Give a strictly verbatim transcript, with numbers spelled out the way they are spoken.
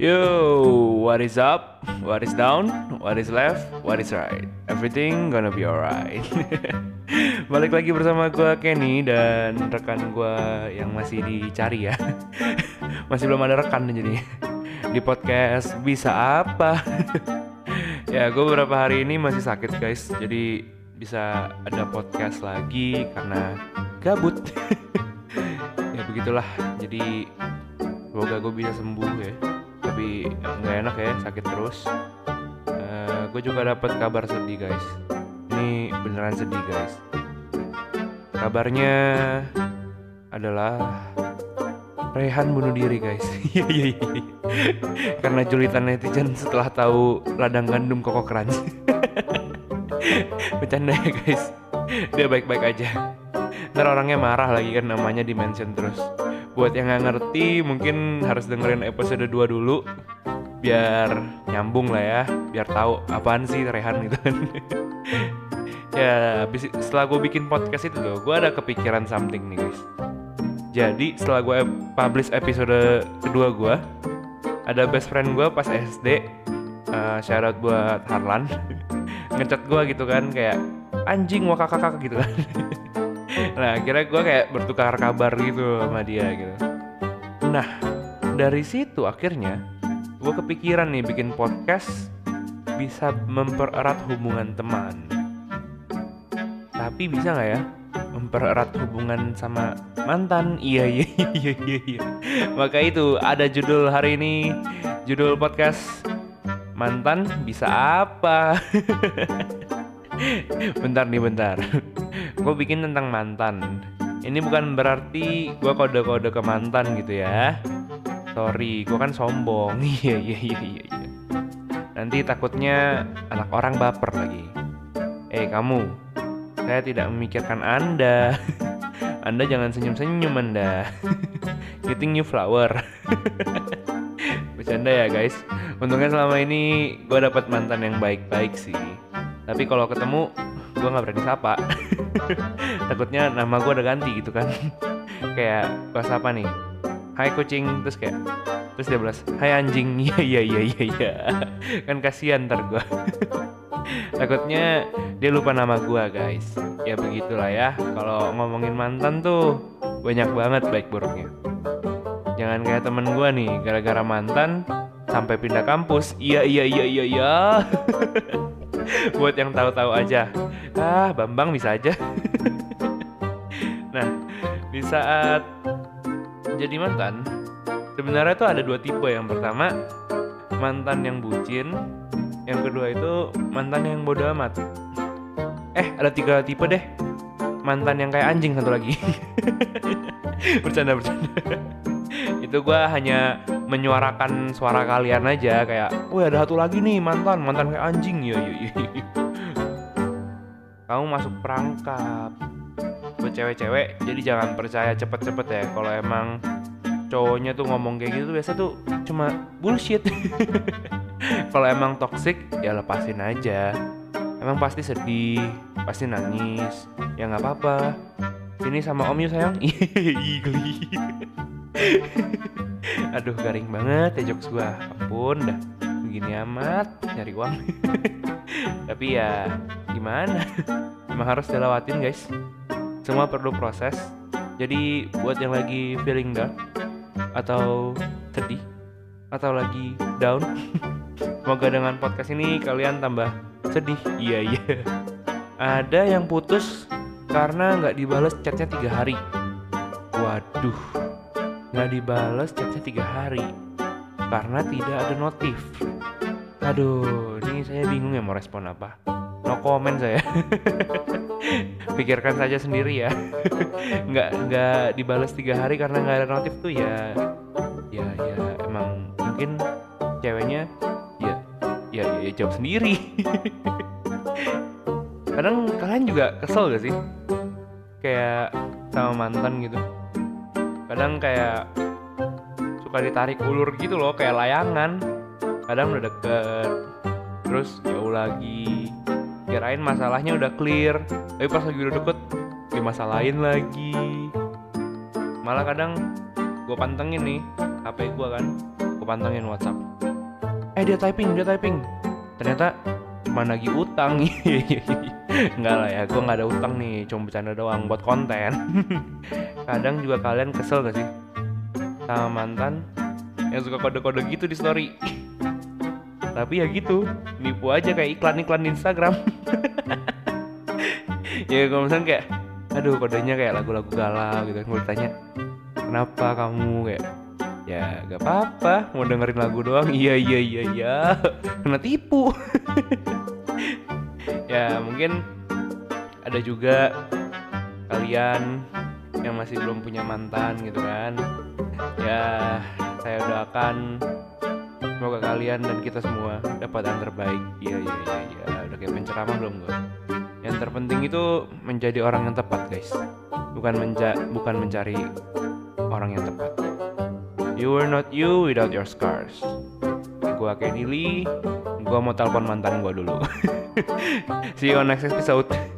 Yo, what is up? What is down? What is left? What is right? Everything gonna be alright. Balik lagi bersama gue Kenny dan rekan gue yang masih dicari ya. Masih belum ada rekan jadi di podcast bisa apa? Ya, gue beberapa hari ini masih sakit guys, jadi bisa ada podcast lagi karena gabut. Ya begitulah, jadi semoga gue bisa sembuh ya. Tapi nggak enak ya, sakit terus. uh, Gue juga dapat kabar sedih guys. Ini beneran sedih guys. Kabarnya adalah Rehan bunuh diri guys. Iya iya iya. Karena julitan netizen setelah tahu ladang gandum Koko Crunch. Bercanda ya guys. Dia baik-baik aja. Ntar orangnya marah lagi kan, namanya di mention terus. Buat yang gak ngerti mungkin harus dengerin episode dua dulu biar nyambung lah ya, biar tahu apaan sih Rehan gitu kan. Ya abis, setelah gue bikin podcast itu loh, gue ada kepikiran something nih guys. Jadi setelah gue publish episode kedua gue, ada best friend gue pas S D, uh, shout out buat Harlan, ngechat gue gitu kan, kayak anjing wah kakak-kakak gitu kan. Nah akhirnya gue kayak bertukar kabar gitu sama dia gitu. Nah dari situ akhirnya gue kepikiran nih bikin podcast bisa mempererat hubungan teman. Tapi bisa gak ya mempererat hubungan sama mantan? Iya iya iya iya iya. Maka itu ada judul hari ini, judul podcast mantan bisa apa. Bentar nih bentar. Gue bikin tentang mantan. Ini bukan berarti gue kode-kode ke mantan gitu ya. Sorry, gue kan sombong. Iya iya iya iya. Nanti takutnya anak orang baper lagi. Eh kamu, saya tidak memikirkan Anda. Anda jangan senyum-senyum Anda. Getting new flower. Bercanda ya guys. Untungnya selama ini gue dapat mantan yang baik-baik sih. Tapi kalau ketemu gue nggak berani sapa. Takutnya nama gue udah ganti gitu kan. Kayak gue sapa nih, hai kucing, terus kayak terus dia balas, hai anjing. Iya iya iya iya iya. Kan kasihan ntar gue. Takutnya dia lupa nama gue guys. Ya begitulah ya. Kalau ngomongin mantan tuh banyak banget baik buruknya. Jangan kayak temen gue nih, gara-gara mantan sampai pindah kampus. Iya iya iya iya iya. Buat yang tahu-tahu aja. Ah, Bambang bisa aja. Nah, di saat jadi mantan, sebenarnya tuh ada dua tipe. Yang pertama, mantan yang bucin. Yang kedua itu mantan yang bodoh amat. Eh, ada tiga tipe deh. Mantan yang kayak anjing satu lagi. Bercanda bercanda. Itu gue hanya menyuarakan suara kalian aja, kayak, wah ada satu lagi nih mantan, mantan kayak anjing. Ya, ya, ya, ya. Kamu masuk perangkap buat cewek-cewek, jadi jangan percaya cepet-cepet ya. Kalau emang cowoknya tuh ngomong kayak gitu, biasa tuh cuma bullshit. Kalau emang toxic, ya lepasin aja. Emang pasti sedih, pasti nangis, ya nggak apa-apa. Sini sama om yuk sayang. Geli. Aduh garing banget ya jokes gue. Ampun dah, begini amat nyari uang. Tapi ya gimana, emang harus dilewatin guys. Semua perlu proses. Jadi buat yang lagi feeling down, atau sedih, atau lagi down, semoga dengan podcast ini kalian tambah sedih. Iya iya. Ada yang putus karena gak dibales chatnya tiga hari. Waduh, gak dibales chatnya tiga hari karena tidak ada notif. Aduh, ini saya bingung ya mau respon apa. No comment saya. Pikirkan saja sendiri ya. Nggak nggak dibales tiga hari karena nggak ada notif tuh ya. Ya ya emang mungkin ceweknya ya ya ya, ya jawab sendiri. Kadang kalian juga kesel gak sih? Kayak sama mantan gitu. Kadang kayak suka ditarik ulur gitu loh, kayak layangan. Kadang udah deket, terus jauh lagi. Kirain masalahnya udah clear, tapi pas lagi udah deket dimasalahin lagi. Malah kadang gue pantengin nih H P gue kan, gue pantengin WhatsApp. Eh dia typing, dia typing. Ternyata cuma nagih utang. Enggak lah ya, gue nggak ada utang nih, cuma bercanda doang buat konten. Kadang juga kalian kesel gak sih sama mantan yang suka kode-kode gitu di story? Tapi ya gitu, nipu aja kayak iklan-iklan di Instagram. Ya kalau misalnya kayak, aduh kodenya kayak lagu-lagu galau gitu. Gue tanya, kenapa kamu? Kayak, ya gak apa-apa, mau dengerin lagu doang. Iya iya iya iya. Kena tipu. Ya mungkin ada juga kalian yang masih belum punya mantan gitu kan. Ya saya doakan semoga kalian dan kita semua dapat yang terbaik. Iya iya iya iya. Udah kayak penceramah belum gue? Yang terpenting itu menjadi orang yang tepat guys. Bukan menja bukan mencari orang yang tepat. You are not you without your scars. Gua Kenny Lee. Gua mau telepon mantan gua dulu. See you on next episode.